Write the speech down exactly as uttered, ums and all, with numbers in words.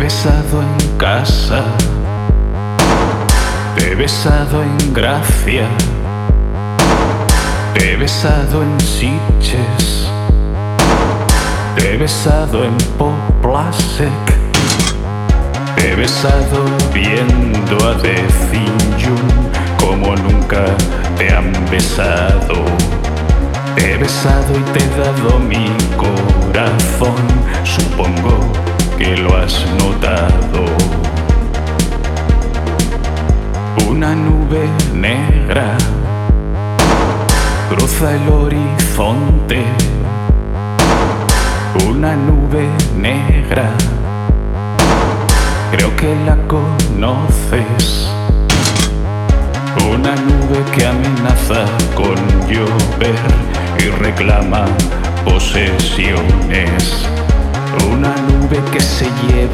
besado en casa, te he besado en Gracia, te he besado en Sitges, te he besado en Poblasec, te he besado viendo a Dezinjun como nunca te han besado. Te he besado y te he dado mi corazón, supongo que lo has notado. Una nube negra cruza el horizonte, una nube negra, creo que la conoces. Una nube que amenaza con llover y reclama posesiones. Una nube que se lleva